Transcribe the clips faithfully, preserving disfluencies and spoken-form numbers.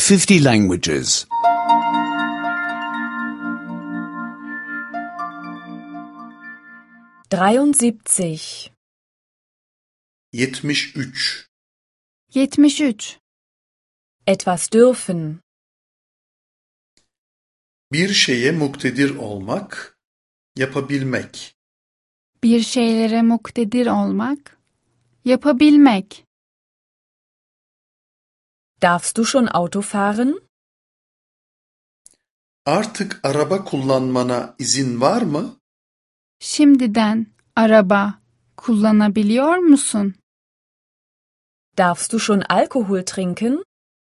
fifty languages. dreiundsiebzig. yetmiş üç. yetmiş üç. Etwas dürfen. Bir şeye muktedir olmak, yapabilmek. Bir şeylere muktedir olmak, yapabilmek. Darfst du schon Auto fahren? Artık araba kullanmana izin var mı? Şimdiden araba kullanabiliyor musun? Darfst du schon Alkohol trinken?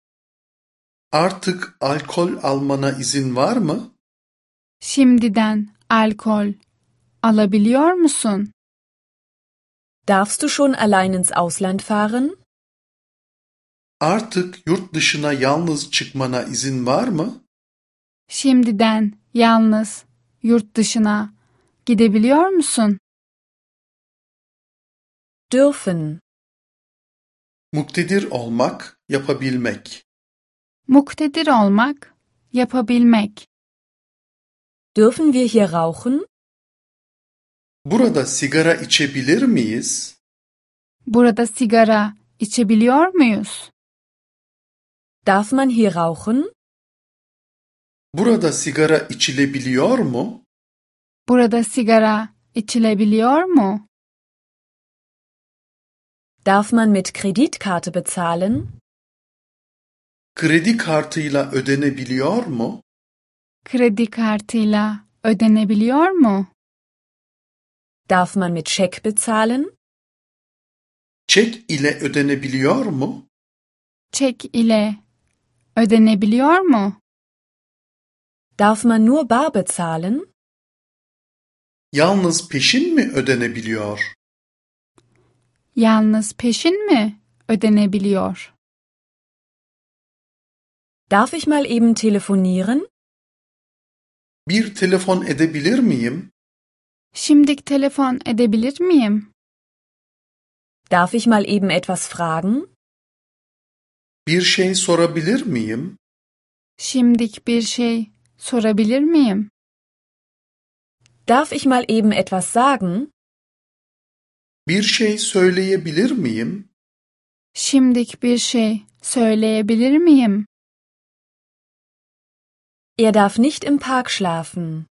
Artık alkol almana izin var mı? Şimdiden alkol alabiliyor musun? Darfst du schon allein ins Ausland fahren? Artık yurt dışına yalnız çıkmana izin var mı? Şimdiden yalnız yurt dışına gidebiliyor musun? Dürfen. Muktedir olmak, yapabilmek. Muktedir olmak, yapabilmek. Dürfen wir hier rauchen? Burada sigara içebilir miyiz? Burada sigara içebiliyor muyuz? Darf man hier rauchen? Burada sigara içilebiliyor mu? Burada sigara içilebiliyor mu? Darf man mit Kreditkarte bezahlen? Kredi kartıyla ödenebiliyor mu? Kredi kartıyla ödenebiliyor mu? Darf man mit Scheck bezahlen? Çek ile ödenebiliyor mu? Çek ile ödenebiliyor mu? Darf man nur bar bezahlen? Yalnız peşin mi ödenebiliyor? Yalnız peşin mi ödenebiliyor? Darf ich mal eben telefonieren? Bir telefon edebilir miyim? Şimdik telefon edebilir miyim? Darf ich mal eben etwas fragen? Bir şey sorabilir miyim? Şimdik bir şey sorabilir miyim? Darf ich mal eben etwas sagen? Bir şey söyleyebilir miyim? Şimdik bir şey söyleyebilir miyim? Er darf nicht im Park schlafen.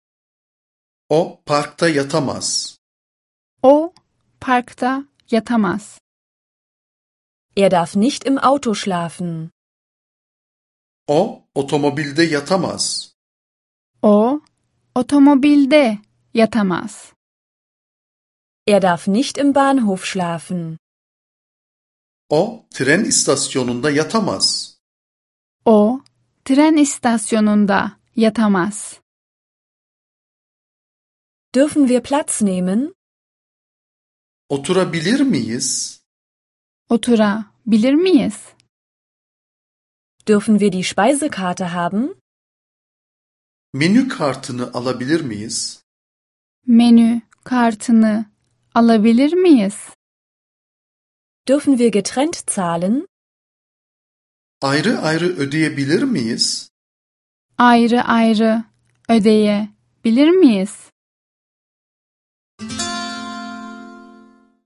O parkta yatamaz. O parkta yatamaz. Er darf nicht im Auto schlafen. O otomobilde yatamaz. O otomobilde yatamaz. Er darf nicht im Bahnhof schlafen. O tren istasyonunda yatamaz. O tren istasyonunda yatamaz. Dürfen wir Platz nehmen? Oturabilir miyiz? Oturabilir miyiz? Dürfen wir die Speisekarte haben? Menü kartını alabilir miyiz? Menü kartını alabilir miyiz? Dürfen wir getrennt zahlen? Ayrı ayrı ödeyebilir miyiz? Ayrı ayrı ödeyebilir miyiz?